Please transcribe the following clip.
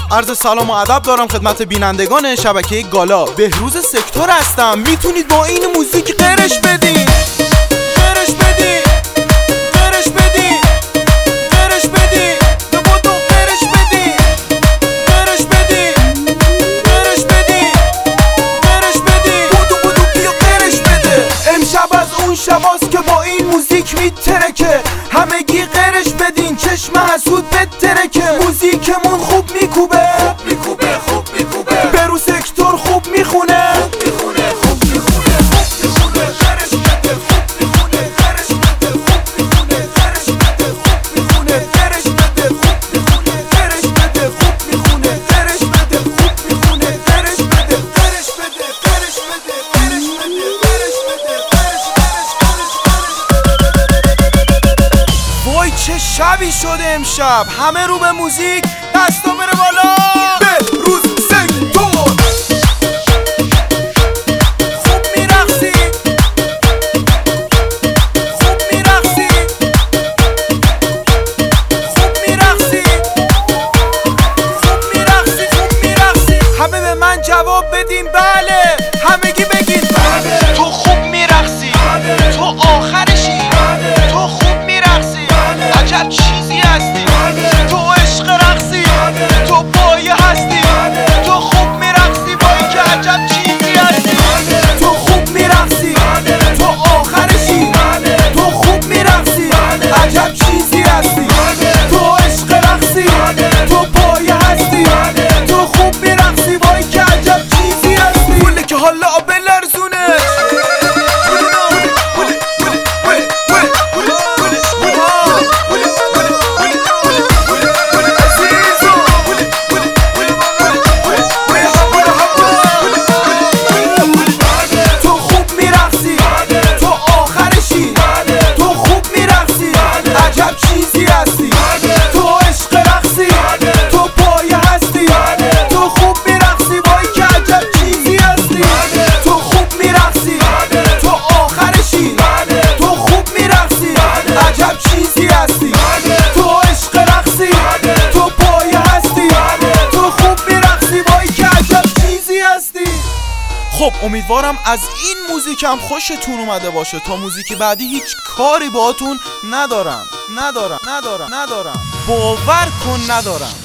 عرض سلام و ادب دارم خدمت بینندگان شبکه گالا. بهروز سکتور هستم. میتونید با این موزیک قرش بدین، قرش بدین، قرش بدین، قرش بدین، بودو قرش بدین، قرش بدین، قرش بدین، قرش بدین، بودو بیا قرش بده. امشب از اون شباست که با این موزیک میترکه. همگی قرش بدین، چشم حسود بترکه. موزیکمون خوب میکوبه، خوب میکوبه، خوب میکوبه. بهروز سکتور خوب میخونه، خوب میخونه، خوب میخونه، خوب میخونه. قرش بده، خوب میخونه، قرش بده، خوب میخونه، قرش بده، خوب میخونه، قرش بده، خوب میخونه، قرش بده، خوب میخونه، قرش بده، خوب میخونه، قرش بده، قرش بده، قرش بده، قرش بده، قرش بده، قرش. وای چه شبی شده امشب. همه رو به موزیک، دستا بره بالا. بهروز سکتور خوب میرقصی، خوب میرقصی، خوب میرقصی، خوب میرقصی، خوب میرقصی. همه به من جواب بدین بله، همگی بگید بله. تو خوب میرقصی، تو آخرشی، تو خوب میرقصی، عجب چیزی هستی، تو عشق رقصی، تو پایه هستی، تو خوب میرقصی، وای که عجب چیزی هستی. تو خوب میرقصی، تو آخرشی، تو خوب میرقصی، عجب چیزی هستی، تو عشق رقصی، تو پایه هستی، تو خوب میرقصی، وای که عجب چیزی هستی. پوله که حالا بلرزونه، خب امیدوارم از این موزیکم خوشتون اومده باشه. تا موزیک بعدی هیچ کاری باهاتون ندارم. باور کن ندارم.